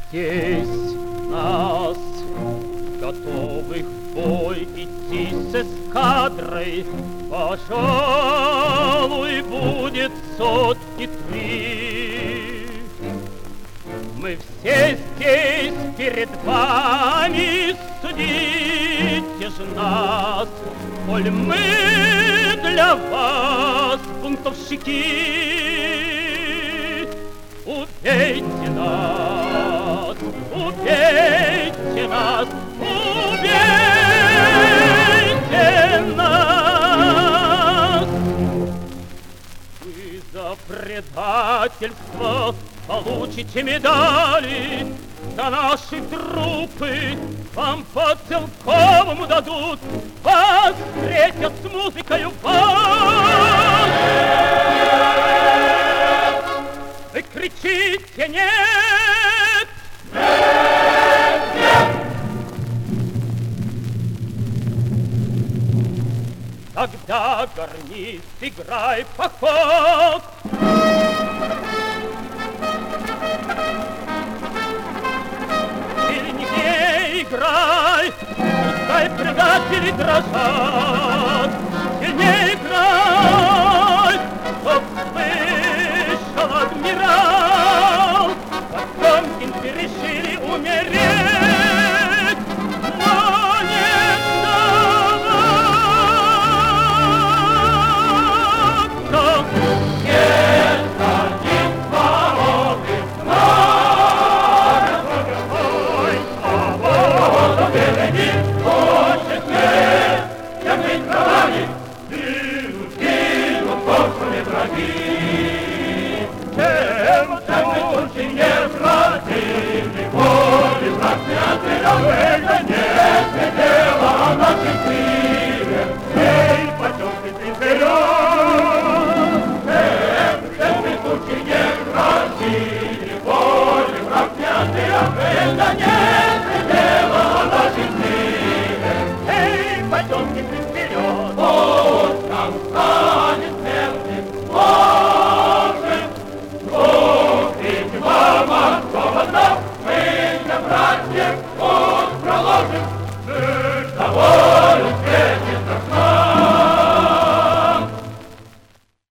Здесь нас, готовых в бой идти с эскадрой, пожалуй, будет сотни 3. Мы все здесь перед вами, судите ж нас, коль мы для вас бунтовщики. Убейте нас, убейте нас, убейте нас. Вы за предательство получите медали, за наши трупы вам по целковому дадут, вас встретят с музыкою вас. Вы кричите «нет»! Нет, нет! Тогда, гарнист, играй поход! Сильнее играй, пускай предатели дрожат, сильнее